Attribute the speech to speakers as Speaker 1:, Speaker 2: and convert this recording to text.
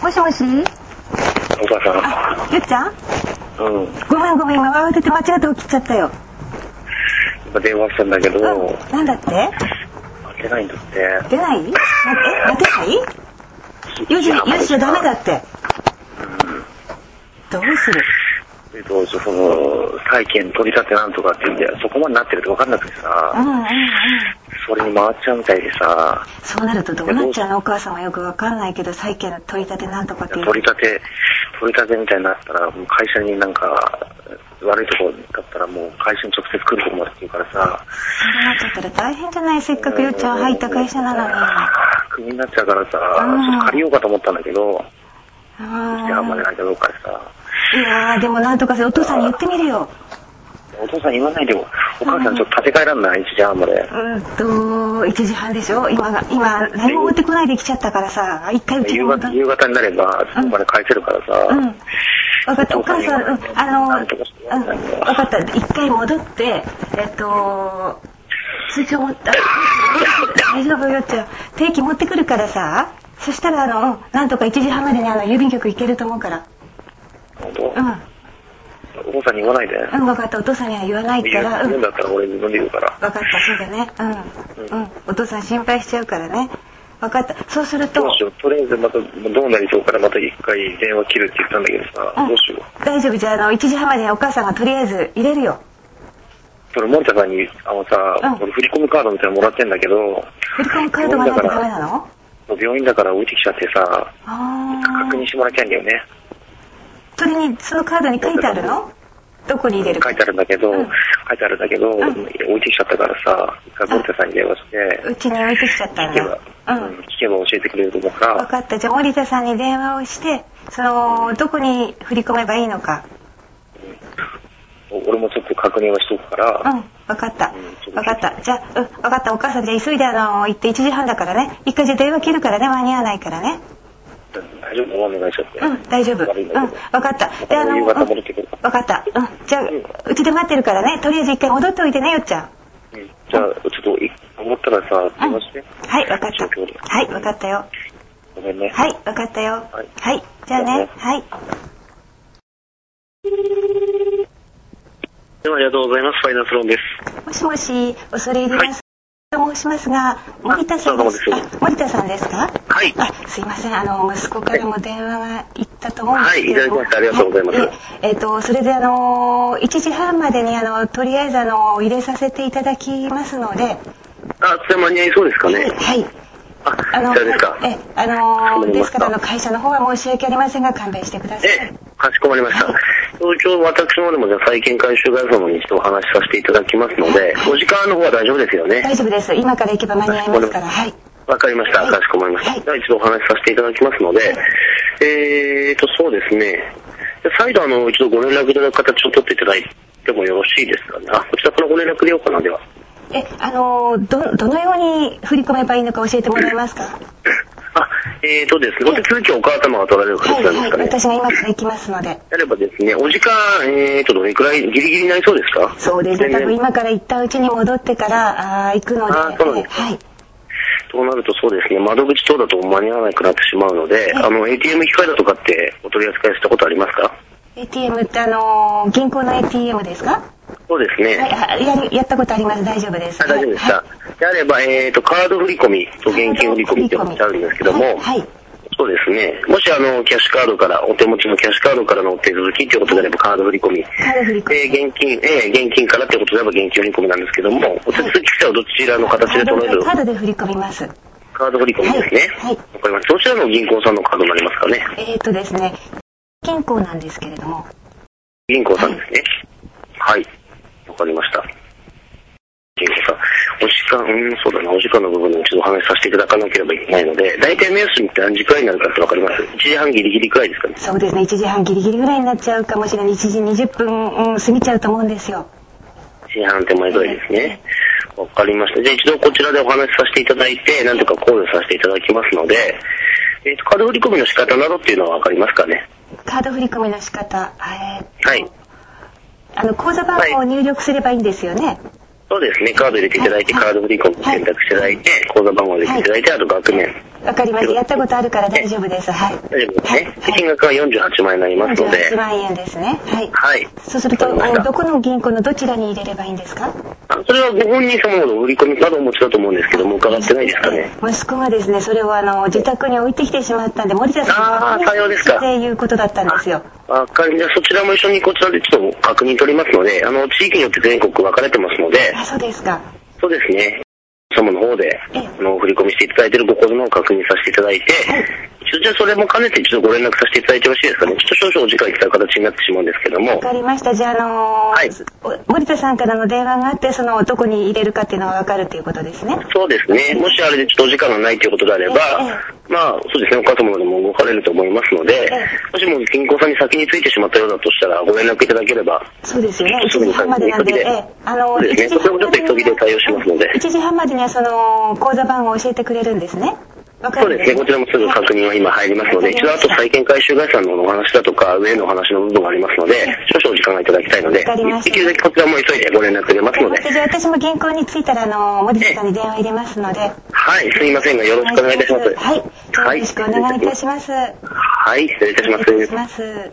Speaker 1: もしもし。
Speaker 2: お母さん。
Speaker 1: あ、ゆっちゃん。
Speaker 2: うん。
Speaker 1: ごめん、今慌てて間違って起きちゃったよ。
Speaker 2: 今電話したんだけど、
Speaker 1: なんだって？
Speaker 2: 出ないんだって。
Speaker 1: 出ない？待てない？ 4時じゃダメだって。どうする？
Speaker 2: その債権取り立てなんとかって言うんで、そこまでなってるって分かんなくてさ、それに回っちゃうみたいでさ。
Speaker 1: そうなるとどうなっちゃうの？お母さんはよく分かんないけど、債権取り立てなんとかっていう。
Speaker 2: 取り立てみたいになったら、もう会社になんか悪いところだったらもう会社に直接来るとこまでって言うからさ。
Speaker 1: そうなっちゃったら大変じゃない？せっかくゆっちゃん入った会社なのに。
Speaker 2: クビになっちゃうからさ、ちょっと借りようかと思ったんだけど、あんまりないかどうかでさ。
Speaker 1: いやー、でもなんとかお父さんに言ってみるよ。
Speaker 2: お父さん言わないでよ。お母さんちょっと立て替えらんない？ 1 時半まで。
Speaker 1: 1時半でしょ。今何も持ってこないで来ちゃったからさ、一回
Speaker 2: 夕方になればそこまで返せるからさ。
Speaker 1: 分かった、お母さん、分かった、一回戻って通帳持った大丈夫よって、定期持ってくるからさ、そしたらなんとか1時半までに郵便局行けると思うから。
Speaker 2: 本当？お父さんに言わないで。
Speaker 1: 分かった、お父さんには言わないから。
Speaker 2: 言うんだったら俺自分で言うから。
Speaker 1: 分かった、そうだね。お父さん心配しちゃうからね。分かった。そうすると。
Speaker 2: どうしよう。とりあえずまたどうなりそうからまた一回電話切るって言ったんだけどさ、どうしよう。
Speaker 1: 大丈夫、じゃあ1時半までにお母さんがとりあえず入れるよ。
Speaker 2: それ森田さんに俺振り込むカードみたいなのもらってんだけど。
Speaker 1: 振り込むカードがないとダメなの？
Speaker 2: 病院だから置いてきちゃってさ、確認してもらいたいんだよね。
Speaker 1: それにそのカードに書いてあるの？どこに入れるか？
Speaker 2: 書いてあるんだけど、置いてきちゃったからさ、一回森田さんに電話して、
Speaker 1: うちに置いてきちゃったんだ。
Speaker 2: 聞けば教えてくれると思うから。
Speaker 1: 分かった、じゃあ森田さんに電話をして、どこに振り込めばいいのか。
Speaker 2: 俺もちょっと確認はしとくから。
Speaker 1: 分かった。じゃあ、分かった。お母さんじゃあ急いで行って1時半だからね。一回じゃあ電話切るからね、間に合わないからね。
Speaker 2: 大丈夫？お願いしちゃって。
Speaker 1: 大丈夫。分かった。で
Speaker 2: 夕方戻ってくる。
Speaker 1: 分かった。じゃあうちで待ってるからね。とりあえず一回戻っておいてね、よっちゃん。
Speaker 2: じゃあちょっと思ったらさ、電話して。
Speaker 1: はい、分かった。はい、分かったよ。
Speaker 2: ごめんね。
Speaker 1: はい、分かったよ。はい、じゃあね。はい。
Speaker 2: ありがとうございます。ファイナンスローンです。
Speaker 1: もしもし、恐れ入ります。と申しますが、森田さんですか？森田さんですか？
Speaker 2: はい。
Speaker 1: すいません、息子からも電話が行ったと思うんですけど。
Speaker 2: はい、いただきました。ありがとうございます。
Speaker 1: それで1時半までにとりあえず入れさせていただきますので。
Speaker 2: それ間に合いそうですかね？
Speaker 1: はい。
Speaker 2: そうですか。
Speaker 1: ですから会社の方は申し訳ありませんが勘弁してください。
Speaker 2: かしこまりました。一応私の方でもじゃあ債権回収会社の方に一度お話しさせていただきますので、お時間の方は大丈夫ですよね？大
Speaker 1: 丈夫です。今から行けば間に合いますから。はい。
Speaker 2: わかりました。かしこまりました。じゃあ一度お話しさせていただきますので、そうですね。再度一度ご連絡いただく形を取っていただいてもよろしいですかね？こちらからご連絡でようかな、では。
Speaker 1: どのように振り込めばいいのか教えてもらえますか？
Speaker 2: ですね、お手続きはお母様が取られる形なんですかね？
Speaker 1: 私が今から行きますので。
Speaker 2: やればですね、お時間、どれくらいギリギリになりそうですか？
Speaker 1: そうですね、多分今から行ったうちに戻ってから行くので。
Speaker 2: そうなんですか。はい。となるとそうですね、窓口等だと間に合わなくなってしまうので、ATM 機械だとかってお取り扱いしたことありますか？
Speaker 1: ATM って銀行の ATM ですか？
Speaker 2: そうですね。
Speaker 1: やったことあります。大丈夫です。
Speaker 2: 大丈夫ですか？であれば、カード振り込みと現金振り込みってあるんですけども、そうですね。もしキャッシュカードから、お手持ちのキャッシュカードからの手続きっていうことであればカード振り込み。現金からってことであれば現金振り込みなんですけども、お手続き自体はどちらの形で取れる？
Speaker 1: カードで振り込みます。
Speaker 2: カード振り込みですね。はい。わかりました。どちらの銀行さんのカードになりますかね？
Speaker 1: ですね、銀行なんですけれども。
Speaker 2: 銀行さんですね。はい。わかりました。銀行さん。お時間の部分で一度お話しさせていただかなければいけないので、大体目安に何時くらいになるかってわかります？ 1 時半ギリギリくらいですかね？
Speaker 1: そうですね、1時半ギリギリぐらいになっちゃうかもしれない。1時20分、過ぎちゃうと思うんですよ。
Speaker 2: 1時半手前ぐらいですね。わかりました。じゃあ一度こちらでお話しさせていただいて、なんとか考慮させていただきますので、カード振り込みの仕方などっていうのはわかりますかね？
Speaker 1: カード振り込みの仕方、
Speaker 2: はい。
Speaker 1: 口座番号を入力すればいいんですよね？
Speaker 2: そうですね。カード入れていただいて、カード振り込みを選択していただいて、口座番号を入れていただいて、あと額面
Speaker 1: わかりました。やったことあるから大丈夫です。はい。
Speaker 2: 大丈夫ですね。金額は48万円になりますので。
Speaker 1: 48万円ですね。はい。
Speaker 2: はい。
Speaker 1: そうすると、どこの銀行のどちらに入れればいいんですか？
Speaker 2: それはご本人様の振り込みカードをお持ちだと思うんですけども、伺ってないですかね。
Speaker 1: 息子がですね、それを自宅に置いてきてしまったんで、森田さんに
Speaker 2: さようですか。
Speaker 1: っていうことだったんですよ。
Speaker 2: わかりました。そちらも一緒にこちらでちょっと確認取りますので、地域によって全国分かれてますので。
Speaker 1: そうですか。
Speaker 2: そうですね。様の方で振り込みしていただいているご口座の確認させていただいて、じゃあそれも兼ねて一度ご連絡させていただいてよろしいですかね。ちょっと少々お時間いただく形になってしまうんですけども。
Speaker 1: わかりました。じゃあ森田さんからの電話があって、どこに入れるかっていうのがわかるということですね。
Speaker 2: そうですね。もしあれでちょっとお時間がないということであれば、そうですね、お母様でも動かれると思いますので、もしも銀行さんに先についてしまったようだとしたらご連絡いただければ。
Speaker 1: そうですよね。1時半までなんで、
Speaker 2: そうですね。こちらもちょっと急ぎで対応しますので。
Speaker 1: 1時半までには口座番号を教えてくれるんですね。
Speaker 2: そうですね。こちらもすぐ確認は今入りますので、一度あと債権回収会社のお話だとか、上のお話の部分がありますので、少々お時間がいただきたいので、できるだけこちらも急いでご連絡入れますので。
Speaker 1: じゃあ私も銀行に着いたら、森田さんに電話入れますので。
Speaker 2: はい、すいませんが、よろしくお願いいたします。
Speaker 1: はい。よろしくお願いいたします。
Speaker 2: はい、失礼いたします。
Speaker 1: 失礼いたします。